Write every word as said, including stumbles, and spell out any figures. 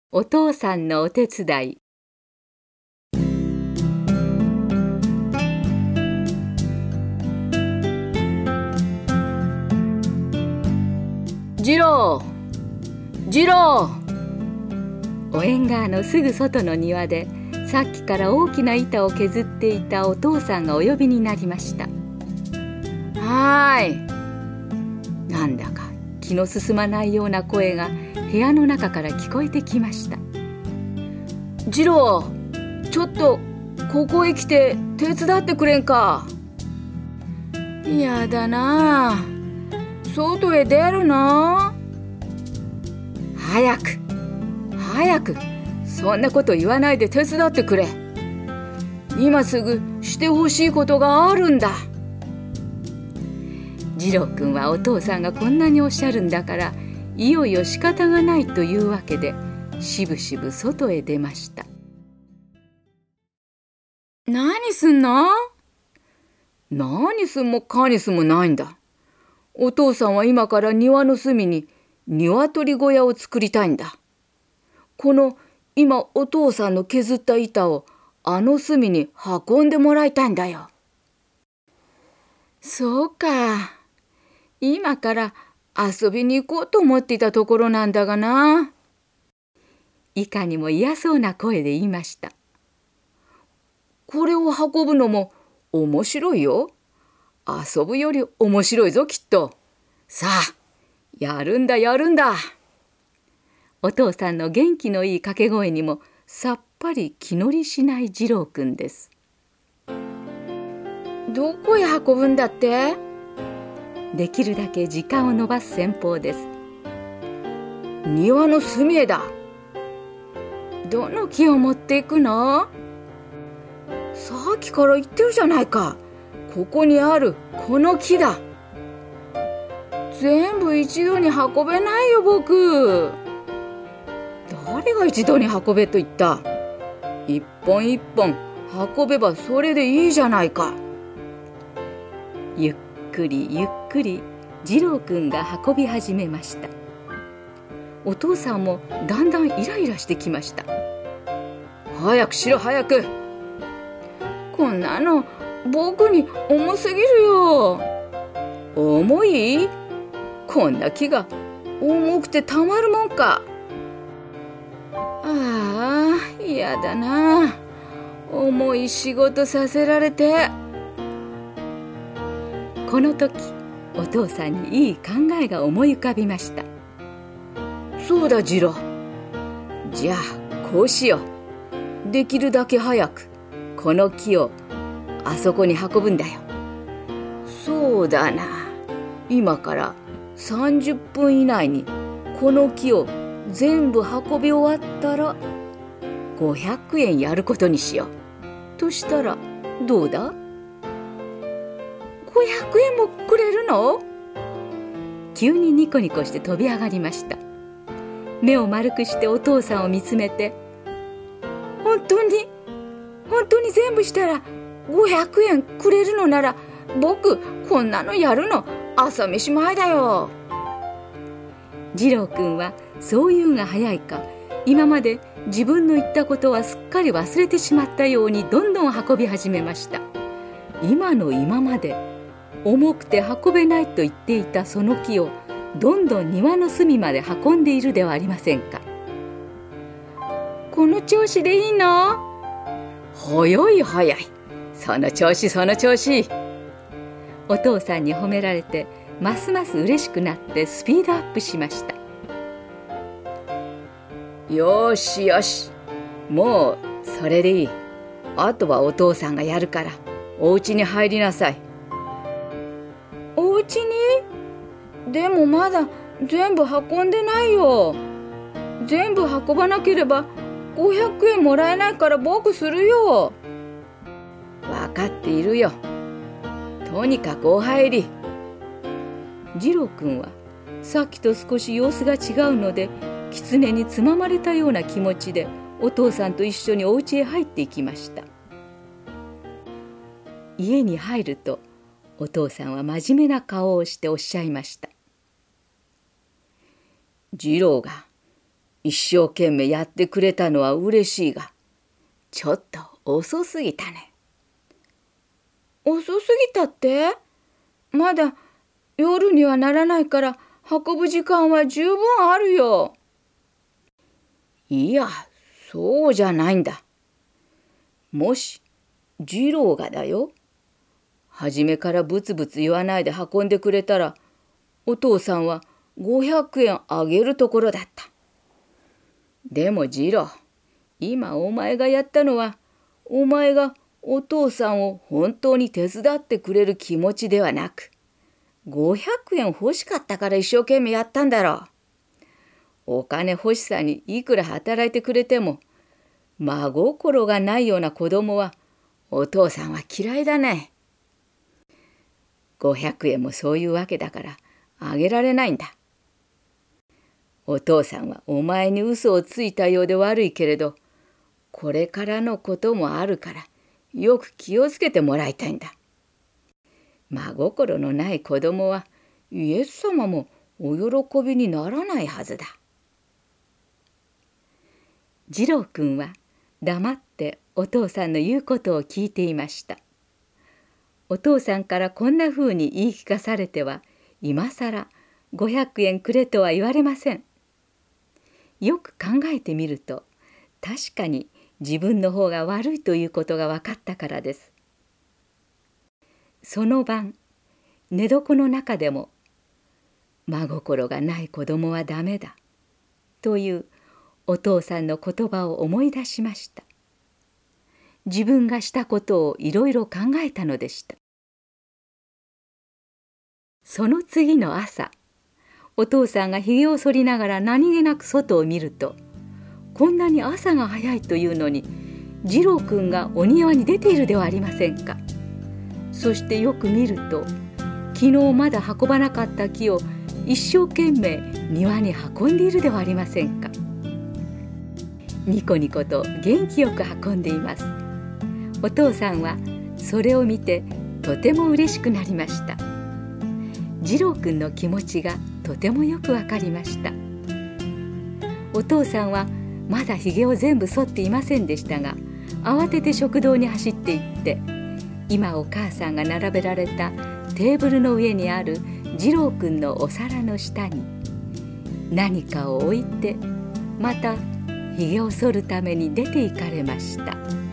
お父さんのお手伝い。 次郎、次郎。 お縁側のすぐ外の庭で、さっきから大きな板を削っていたお父さんがお呼びになりました。 はーい。 なんだか気の進まないような声が部屋の中から聞こえてきました。 次郎、ちょっとここへ来て手伝ってくれんか。やだなあ。外へ出るの？早く早く、そんなこと言わないで手伝ってくれ。今すぐしてほしいことがあるんだ。 次郎くんはお父さんがこんなにおっしゃるんだから、いよいよ仕方がないというわけで、しぶしぶ外へ出ました。 何すんの？何すんもかにすんもないんだ。お父さんは今から庭の隅に鶏小屋を作りたいんだ。この今お父さんの削った板をあの隅に運んでもらいたいんだよ。そうか。今から遊びに行こうと思っていたところなんだがな。 いかにも嫌そうな声で言いました。 これを運ぶのも面白いよ。遊ぶより面白いぞきっと。さあ、やるんだやるんだ。 お父さんの元気のいい掛け声にもさっぱり気乗りしない次郎くんです。 どこへ運ぶんだって？ できるだけ時間を延ばす戦法です。 庭の隅へだ。どの木を持っていくの？さっきから言ってるじゃないか。ここにあるこの木だ。全部一度に運べないよ僕。誰が一度に運べと言った？一本一本運べばそれでいいじゃないか。 ゆっくりゆっくり次郎くんが運び始めました。お父さんもだんだんイライラしてきました。 早くしろ早く。こんなの僕に重すぎるよ。重い？こんな木が重くてたまるもんか。ああ、嫌だな。重い仕事させられて。 この時、お父さんにいい考えが思い浮かびました。 そうだ次郎。じゃあこうしよう。できるだけ早くこの木をあそこに運ぶんだよ。そうだな。今からさんじゅっぷん以内にこの木を全部運び終わったらごひゃくえんやることにしよう。としたらどうだ？ごひゃくえんもくれるの？ 急にニコニコして飛び上がりました。目を丸くしてお父さんを見つめて、 本当に本当に全部したらごひゃくえんくれるのなら、僕こんなのやるの朝飯前だよ。 次郎くんはそういうが早いか、今まで自分の言ったことはすっかり忘れてしまったようにどんどん運び始めました。今の今まで重くて運べないと言っていたその木をどんどん庭の隅まで運んでいるではありませんか。 この調子でいいの？早い早い。その調子その調子。 お父さんに褒められてますます嬉しくなってスピードアップしました。 よしよし、もうそれでいい。あとはお父さんがやるからお家に入りなさい。お家に？でもまだ全部運んでないよ。全部運ばなければごひゃくえんもらえないから僕するよ。分かっているよ。とにかくお入り。 次郎くんはさっきと少し様子が違うので、狐につままれたような気持ちでお父さんと一緒にお家へ入っていきました。家に入るとお父さんは真面目な顔をしておっしゃいました。 次郎が一生懸命やってくれたのは嬉しいが、ちょっと遅すぎたね。 遅すぎたって？まだ夜にはならないから運ぶ時間は十分あるよ。 いや、そうじゃないんだ。もし次郎がだよ、初めからブツブツ言わないで運んでくれたら、お父さんはごひゃくえんあげるところだった。でも次郎、今お前がやったのは、お前がお父さんを本当に手伝ってくれる気持ちではなく、ごひゃくえん欲しかったから一生懸命やったんだろう。お金欲しさにいくら働いてくれても、真心がないような子供はお父さんは嫌いだね。ごひゃくえんもそういうわけだからあげられないんだ。お父さんはお前に嘘をついたようで悪いけれど、これからのこともあるからよく気をつけてもらいたいんだ。真心のない子供はイエス様もお喜びにならないはずだ。 次郎くんは黙ってお父さんの言うことを聞いていました。お父さんからこんなふうに言い聞かされては、今さらごひゃくえんくれとは言われません。よく考えてみると、確かに自分の方が悪いということが分かったからです。その晩、寝床の中でも、真心がない子供はダメだというお父さんの言葉を思い出しました。自分がしたことをいろいろ考えたのでした。その次の朝、お父さんがひげを剃りながら何気なく外を見ると、こんなに朝が早いというのに、次郎くんがお庭に出ているではありませんか。そしてよく見ると、昨日まだ運ばなかった木を一生懸命庭に運んでいるではありませんか。ニコニコと元気よく運んでいます。お父さんはそれを見てとても嬉しくなりました。次郎くんの気持ちがとてもよくわかりました。お父さんはまだひげを全部剃っていませんでしたが、慌てて食堂に走って行って、今お母さんが並べられたテーブルの上にある次郎くんのお皿の下に何かを置いて、またひげを剃るために出て行かれました。